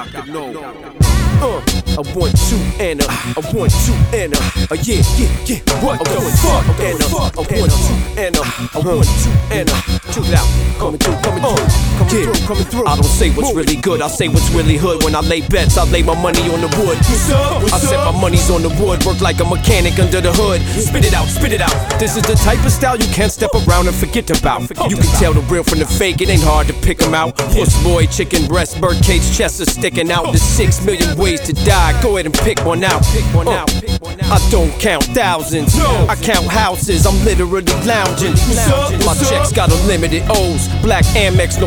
Dr. No. A 1, 2, and a 1, 2, and a yeah. What the fuck? And a 1, 2, and a 1, 2, and a chill out. Coming through. I don't say what's really good, I say what's really hood. When I lay bets, I lay my money on the wood. I said my money's on the wood, work like a mechanic under the hood. Spit it out. This is the type of style you can't step around and forget about. You can tell the real from the fake, it ain't hard to pick them out. Puss boy, chicken breast, birdcage, chest is sticking out. There's 6 million ways to die, go ahead and pick one out. I don't count thousands, I count houses, I'm literally lounging. My checks got unlimited O's, black Amex, no